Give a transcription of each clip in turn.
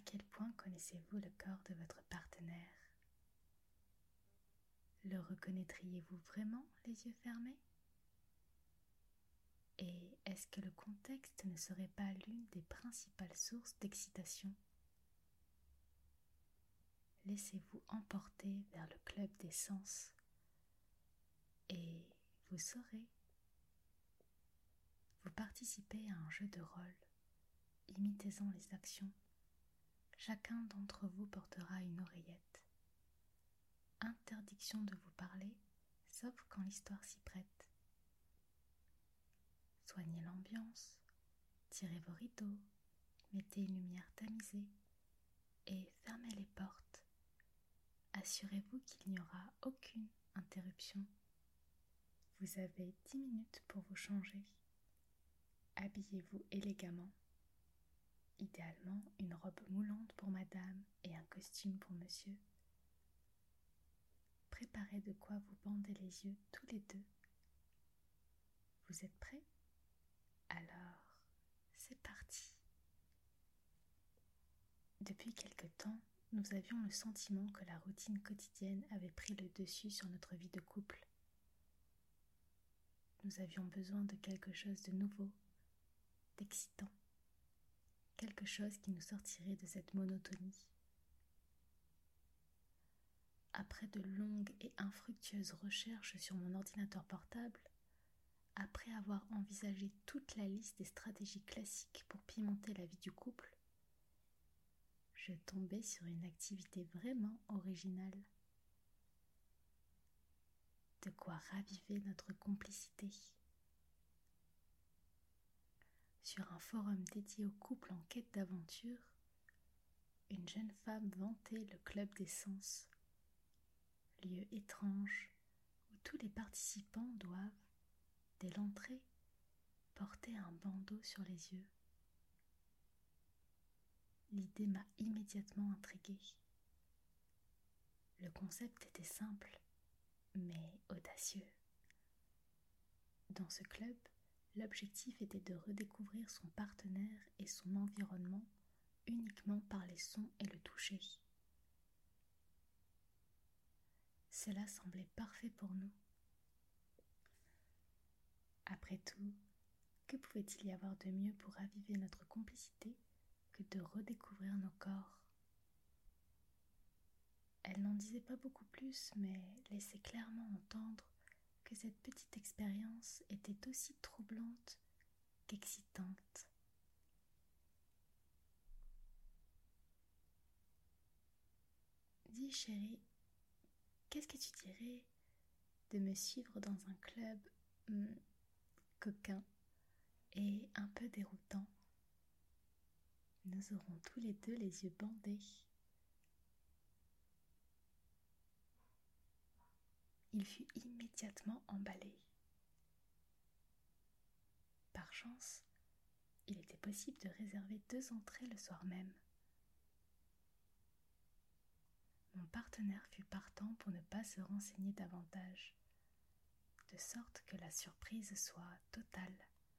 quel point connaissez-vous le corps de votre partenaire? Le reconnaîtriez-vous vraiment les yeux fermés? Et est-ce que le contexte ne serait pas l'une des principales sources d'excitation? Laissez-vous emporter vers le club des sens et vous saurez. Vous participez à un jeu de rôle. Imitez-en les actions. Chacun d'entre vous portera une oreillette. Interdiction de vous parler, sauf quand l'histoire s'y prête. Soignez l'ambiance, tirez vos rideaux, mettez une lumière tamisée et fermez les portes. Assurez-vous qu'il n'y aura aucune interruption. Vous avez 10 minutes pour vous changer. Habillez-vous élégamment. Idéalement, une robe moulante pour madame et un costume pour monsieur. Préparez de quoi vous bander les yeux tous les deux. Vous êtes prêts? Alors, c'est parti. Depuis quelque temps, nous avions le sentiment que la routine quotidienne avait pris le dessus sur notre vie de couple. Nous avions besoin de quelque chose de nouveau, d'excitant, quelque chose qui nous sortirait de cette monotonie. Après de longues et infructueuses recherches sur mon ordinateur portable, après avoir envisagé toute la liste des stratégies classiques pour pimenter la vie du couple, je tombais sur une activité vraiment originale. De quoi raviver notre complicité. Sur un forum dédié aux couples en quête d'aventure, une jeune femme vantait le club des sens, lieu étrange où tous les participants doivent, dès l'entrée, porter un bandeau sur les yeux. L'idée m'a immédiatement intriguée. Le concept était simple, mais audacieux. Dans ce club, l'objectif était de redécouvrir son partenaire et son environnement uniquement par les sons et le toucher. Cela semblait parfait pour nous. Après tout, que pouvait-il y avoir de mieux pour raviver notre complicité que de redécouvrir nos corps? Elle n'en disait pas beaucoup plus, mais laissait clairement entendre que cette petite expérience était aussi troublante qu'excitante. Dis chérie, qu'est-ce que tu dirais de me suivre dans un club coquin et un peu déroutant? Nous aurons tous les deux les yeux bandés. Il fut immédiatement emballé. Par chance, il était possible de réserver 2 entrées le soir même. Mon partenaire fut partant pour ne pas se renseigner davantage, de sorte que la surprise soit totale.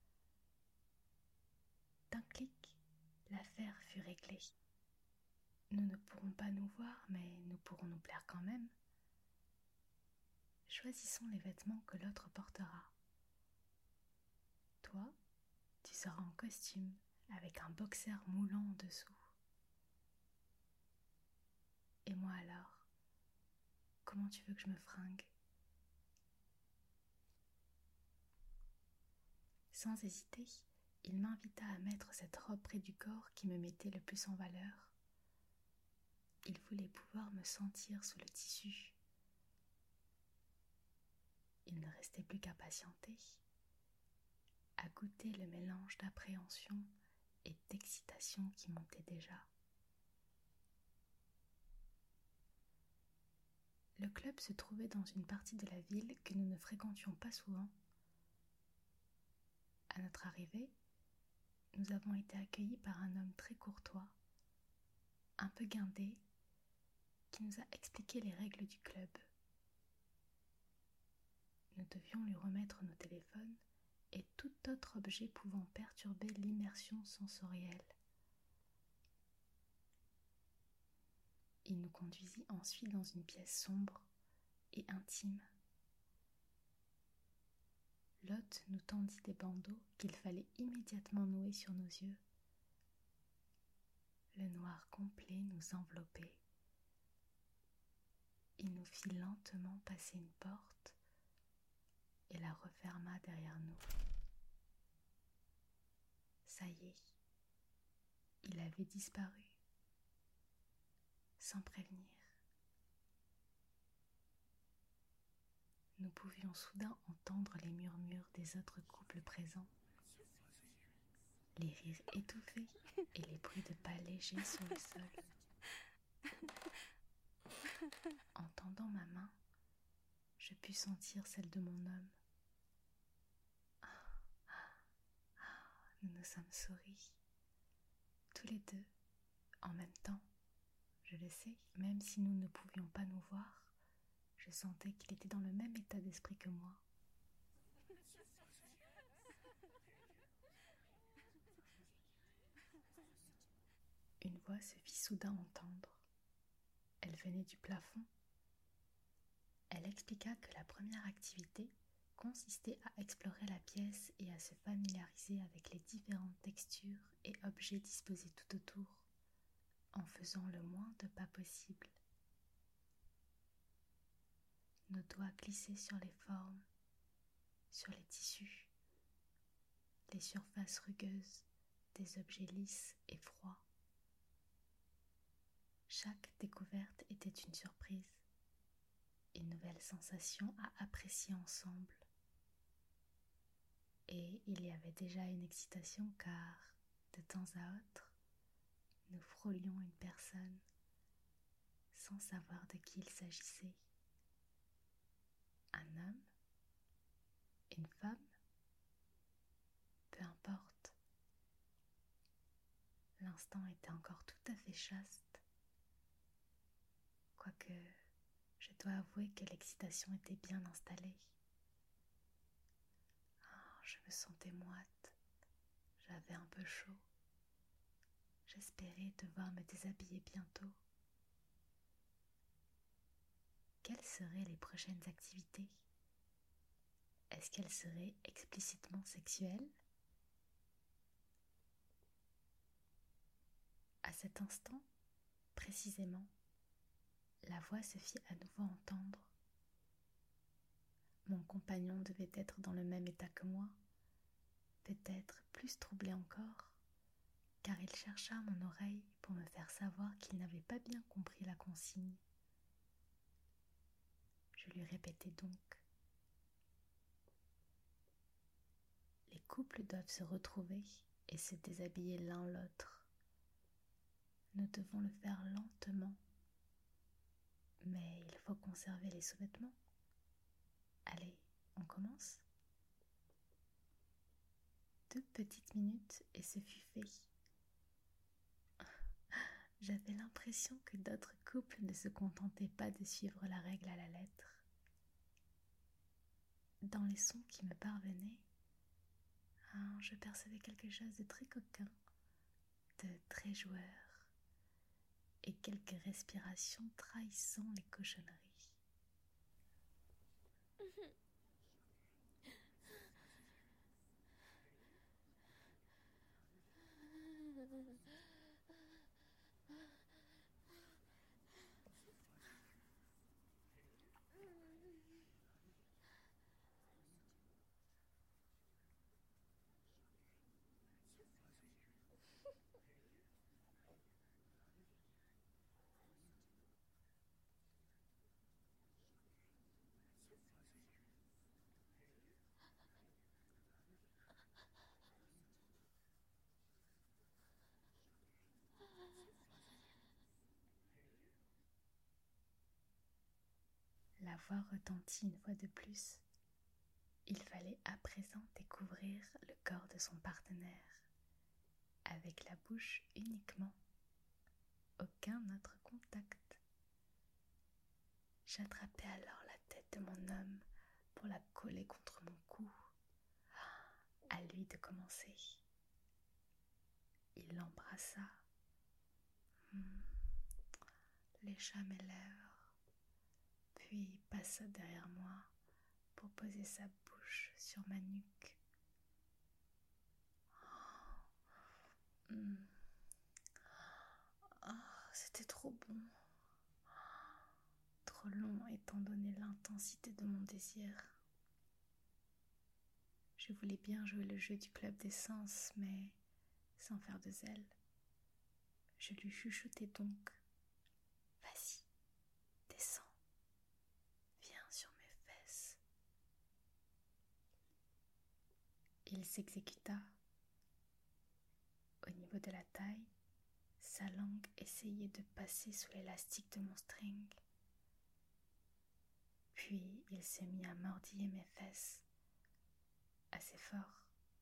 D'un clic, l'affaire fut réglée. Nous ne pourrons pas nous voir, mais nous pourrons nous plaire quand même. Choisissons les vêtements que l'autre portera. Toi, tu seras en costume avec un boxer moulant en dessous. Et moi alors, comment tu veux que je me fringue? Sans hésiter, il m'invita à mettre cette robe près du corps qui me mettait le plus en valeur. Il voulait pouvoir me sentir sous le tissu. Il ne restait plus qu'à patienter, à goûter le mélange d'appréhension et d'excitation qui montait déjà. Le club se trouvait dans une partie de la ville que nous ne fréquentions pas souvent. À notre arrivée, nous avons été accueillis par un homme très courtois, un peu guindé, qui nous a expliqué les règles du club. Nous devions lui remettre nos téléphones et tout autre objet pouvant perturber l'immersion sensorielle. qui nous conduisit ensuite dans une pièce sombre et intime. L'hôte nous tendit des bandeaux qu'il fallait immédiatement nouer sur nos yeux. Le noir complet nous enveloppait. Il nous fit lentement passer une porte et la referma derrière nous. Ça y est, il avait disparu, sans prévenir. Nous pouvions soudain entendre les murmures des autres couples présents, les rires étouffés et les bruits de pas légers sur le sol. En tendant ma main, je pus sentir celle de mon homme. Nous nous sommes souris, tous les deux, en même temps. Je le sais, même si nous ne pouvions pas nous voir, je sentais qu'il était dans le même état d'esprit que moi. Une voix se fit soudain entendre. Elle venait du plafond. Elle expliqua que la première activité consistait à explorer la pièce et à se familiariser avec les différentes textures et objets disposés tout autour, en faisant le moins de pas possible. Nos doigts glissaient sur les formes, sur les tissus, les surfaces rugueuses des objets lisses et froids. Chaque découverte était une surprise, une nouvelle sensation à apprécier ensemble. Et il y avait déjà une excitation car, de temps à autre, nous frôlions une personne sans savoir de qui il s'agissait. Un homme? Une femme? Peu importe. L'instant était encore tout à fait chaste, quoique je dois avouer que l'excitation était bien installée. Je me sentais moite, j'avais un peu chaud. J'espérais devoir me déshabiller bientôt. Quelles seraient les prochaines activités? Est-ce qu'elles seraient explicitement sexuelles? À cet instant, précisément, la voix se fit à nouveau entendre. Mon compagnon devait être dans le même état que moi, peut-être plus troublé encore, car il chercha mon oreille pour me faire savoir qu'il n'avait pas bien compris la consigne. Je lui répétais donc. Les couples doivent se retrouver et se déshabiller l'un l'autre. Nous devons le faire lentement, mais il faut conserver les sous-vêtements. Allez, on commence? 2 petites minutes et ce fut fait. J'avais l'impression que d'autres couples ne se contentaient pas de suivre la règle à la lettre. Dans les sons qui me parvenaient, je percevais quelque chose de très coquin, de très joueur, et quelques respirations trahissant les cochonneries. La voix retentit une fois de plus. Il fallait à présent découvrir le corps de son partenaire, avec la bouche uniquement, aucun autre contact. J'attrapais alors la tête de mon homme pour la coller contre mon cou. À lui de commencer. Il l'embrassa. Le lécha mes lèvres, puis passa derrière moi pour poser sa bouche sur ma nuque. C'était trop bon, trop long étant donné l'intensité de mon désir. Je voulais bien jouer le jeu du club des sens, mais sans faire de zèle. Je lui chuchotai donc. Vas-y, descends, viens sur mes fesses. Il s'exécuta. Au niveau de la taille, sa langue essayait de passer sous l'élastique de mon string. Puis il se mit à mordiller mes fesses, assez fort.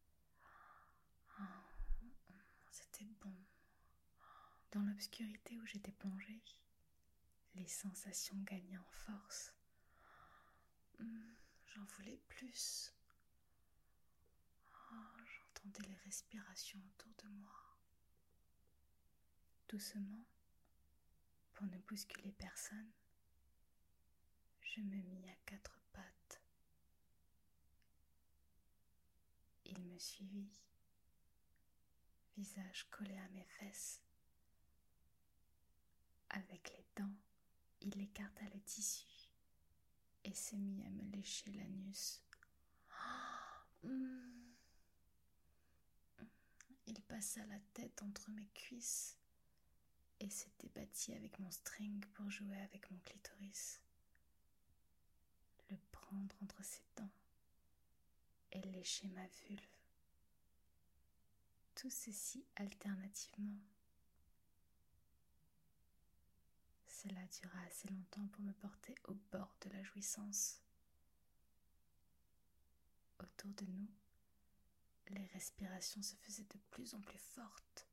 C'était bon. Dans l'obscurité où j'étais plongée, les sensations gagnaient en force. J'en voulais plus. J'entendais les respirations autour de moi. Doucement, pour ne bousculer personne, je me mis à 4 pattes. Il me suivit, visage collé à mes fesses. Avec les dents, il écarta le tissu et se mit à me lécher l'anus. Il passa la tête entre mes cuisses et se débattit avec mon string pour jouer avec mon clitoris. Le prendre entre ses dents et lécher ma vulve. Tout ceci alternativement. Cela dura assez longtemps pour me porter au bord de la jouissance. Autour de nous, les respirations se faisaient de plus en plus fortes.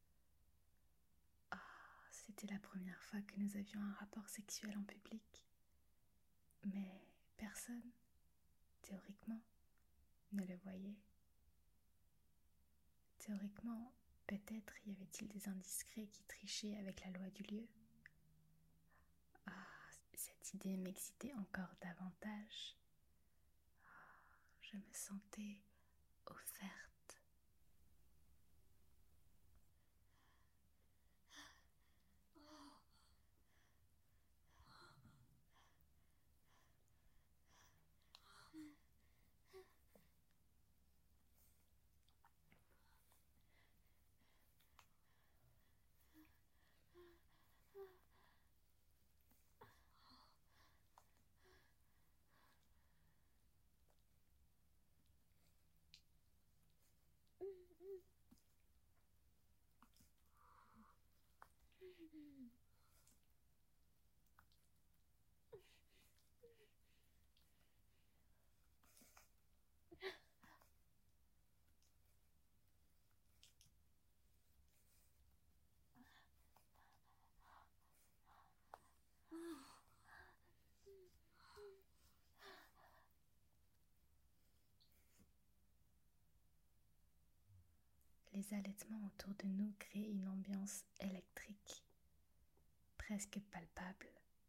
C'était la première fois que nous avions un rapport sexuel en public. Mais personne, théoriquement, ne le voyait. Théoriquement, peut-être y avait-il des indiscrets qui trichaient avec la loi du lieu. Cette idée m'excitait encore davantage. Je me sentais offerte. Les allaitements autour de nous créaient une ambiance électrique, presque palpable.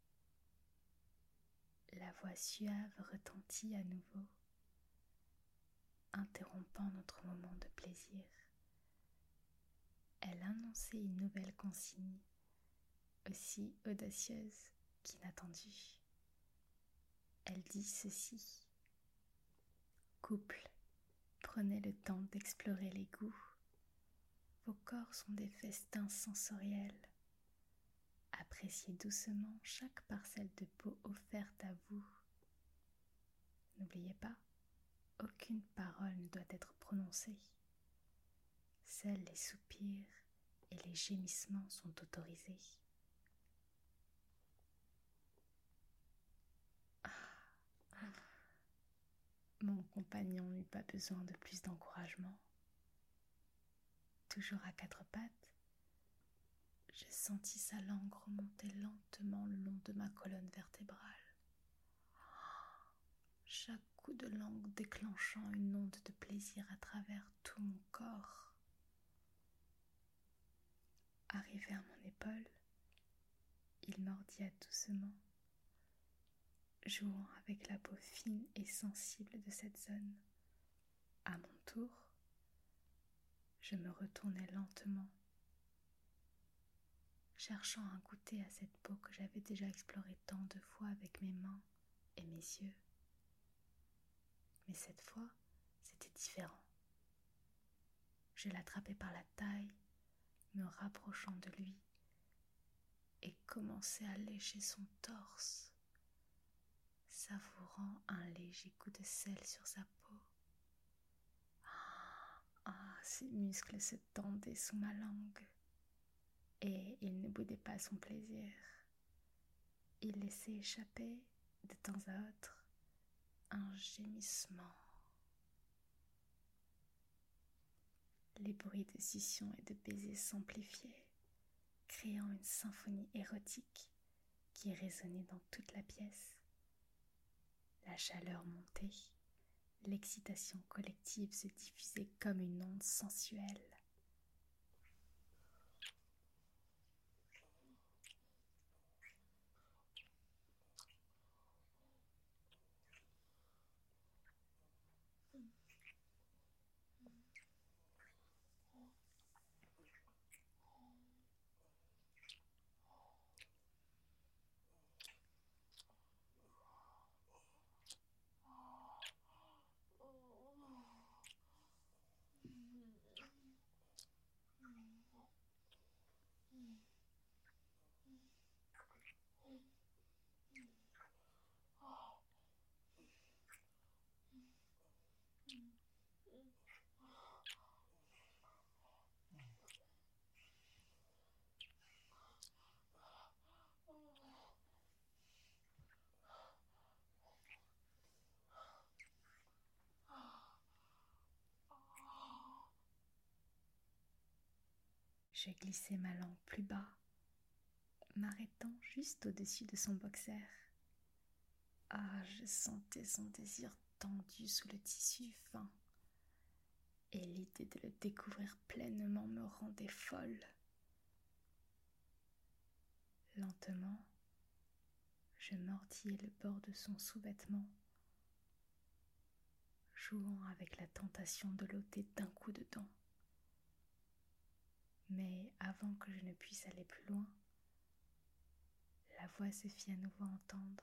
La voix suave retentit à nouveau, interrompant notre moment de plaisir. Elle annonçait une nouvelle consigne, aussi audacieuse qu'inattendue. Elle dit ceci. Couple, prenez le temps d'explorer les goûts. Vos corps sont des festins sensoriels. Appréciez doucement chaque parcelle de peau offerte à vous. N'oubliez pas, aucune parole ne doit être prononcée. Seuls les soupirs et les gémissements sont autorisés. Mon compagnon n'eut pas besoin de plus d'encouragement. Toujours à 4 pattes, je sentis sa langue remonter lentement le long de ma colonne vertébrale. Chaque coup de langue déclenchant une onde de plaisir à travers tout mon corps. Arrivé à mon épaule, Il mordilla doucement, jouant avec la peau fine et sensible de cette zone. À mon tour, je me retournai lentement, cherchant à goûter à cette peau que j'avais déjà explorée tant de fois avec mes mains et mes yeux. Mais cette fois, c'était différent. Je l'attrapai par la taille, me rapprochant de lui, et commençai à lécher son torse, savourant un léger coup de sel sur sa peau. Ses muscles se tendaient sous ma langue, et il ne boudait pas son plaisir. Il laissait échapper, de temps à autre, un gémissement. Les bruits de succion et de baisers s'amplifiaient, créant une symphonie érotique qui résonnait dans toute la pièce. La chaleur montait, l'excitation collective se diffusait comme une onde sensuelle. Je glissai ma langue plus bas, m'arrêtant juste au-dessus de son boxer. Je sentais son désir tendu sous le tissu fin, et l'idée de le découvrir pleinement me rendait folle. Lentement, je mordillai le bord de son sous-vêtement, jouant avec la tentation de l'ôter d'un coup de dent. Mais avant que je ne puisse aller plus loin, la voix se fit à nouveau entendre.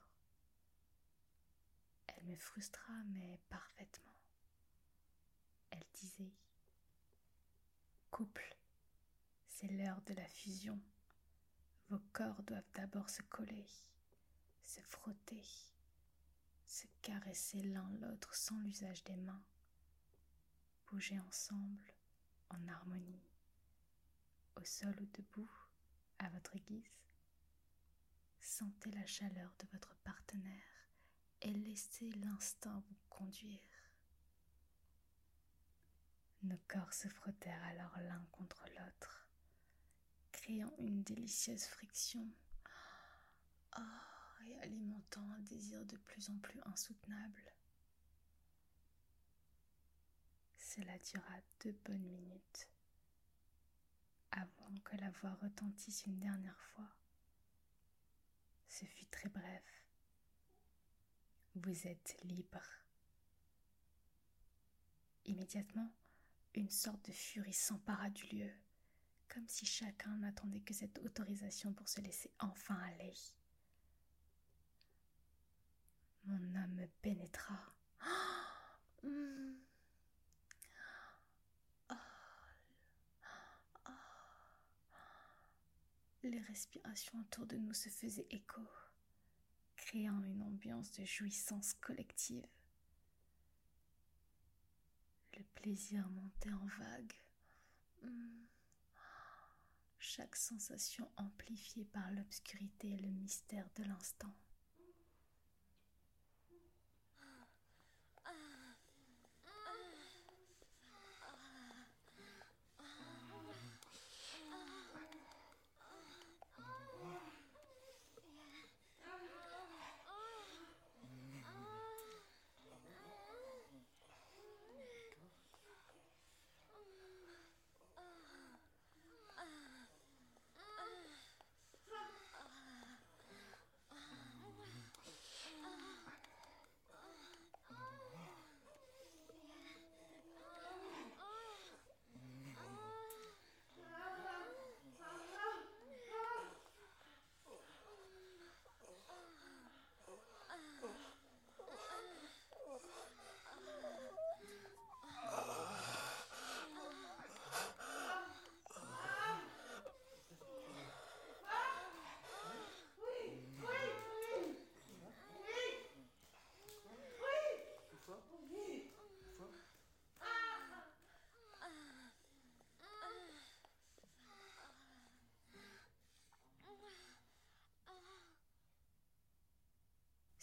Elle me frustra, mais parfaitement. Elle disait : « Couple, c'est l'heure de la fusion. Vos corps doivent d'abord se coller, se frotter, se caresser l'un l'autre sans l'usage des mains, bouger ensemble en harmonie, au sol ou debout, à votre guise. Sentez la chaleur de votre partenaire et laissez l'instinct vous conduire. » Nos corps se frottèrent alors l'un contre l'autre, créant une délicieuse friction et alimentant un désir de plus en plus insoutenable. Cela dura 2 bonnes minutes, avant que la voix retentisse une dernière fois. Ce fut très bref. Vous êtes libre. Immédiatement, une sorte de furie s'empara du lieu, comme si chacun n'attendait que cette autorisation pour se laisser enfin aller. Mon homme me pénétra. Les respirations autour de nous se faisaient écho, créant une ambiance de jouissance collective. Le plaisir montait en vagues, chaque sensation amplifiée par l'obscurité et le mystère de l'instant.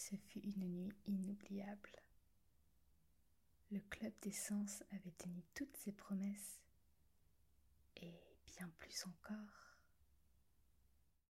Ce fut une nuit inoubliable. Le club des sens avait tenu toutes ses promesses, et bien plus encore.